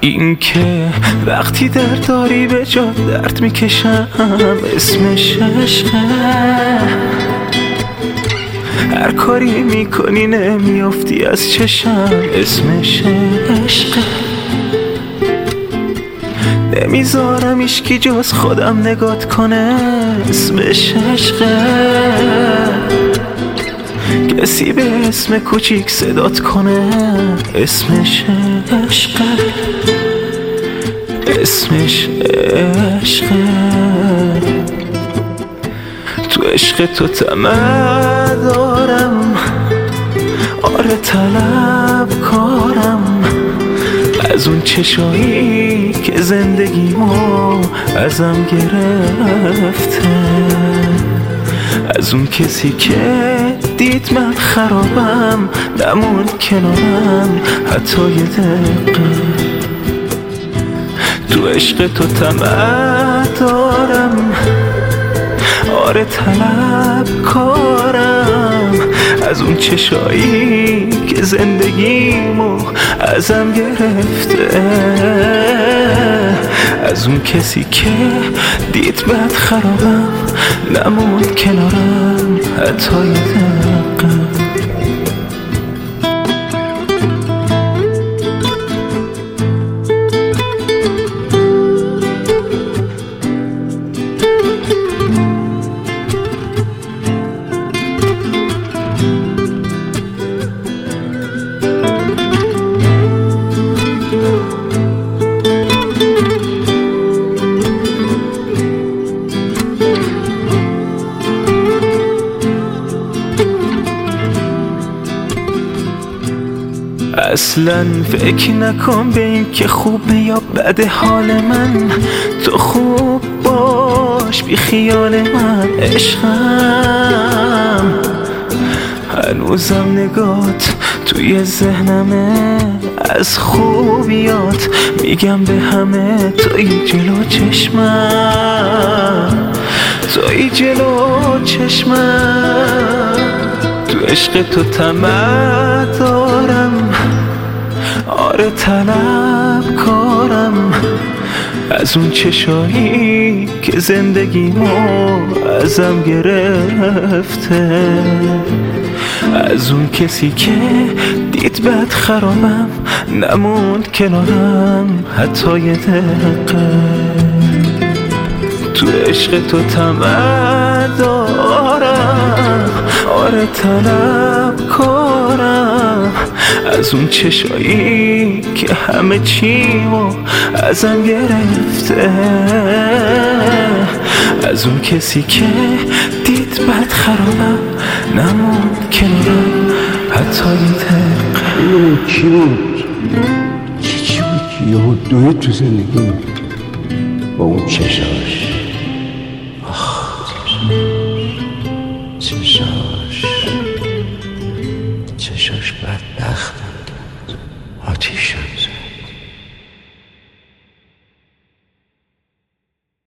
این که وقتی درد داری به جا درد میکشم اسمش عشقه. هر کاری میکنی نمیافتی از چشم اسمش عشقه. نمیذارم ایشکی جز خودم نگات کنه اسمش عشقه. کسی به اسم کوچیک صدات کنه اسمش عشقه. اسمش عشقه. تو عشق تو طمع دارم، آره طلب کارم از اون چشایی که زندگیمو ازم گرفته. از اون کسی که دید من خرابم نموند کنارم حتی یه دقیقه. تو عشق تو طمع دارم، آره طلب کارم از اون چشایی که زندگیمو ازم گرفته. از اون کسی که دید بد خرابم نموند کنارم حتی یه دقیقه. اصلا فکر نکن به این که خوبه یا بده حال من. تو خوب باش بی خیال من عشقم. هنوزم نگات توی ذهنمه از خوبیات میگم به همه. توی جلو چشمم، توی جلو چشمم. تو عشق تو طمع دارم، آره طلب کارم از اون چشایی که زندگیمو ازم گرفته. از اون کسی که دید بد خرابم نموند کنارم حتی یه دقیقه. تو عشق تو طمع دارم، آره طلب کارم از اون چشایی که همه چیمو ازم گرفته. از اون کسی که دید بد خرابم نموند کنارم حتی یه دقیقه. این کی بود؟ چی بود که یهو دوید تو زندگی با اون چشم؟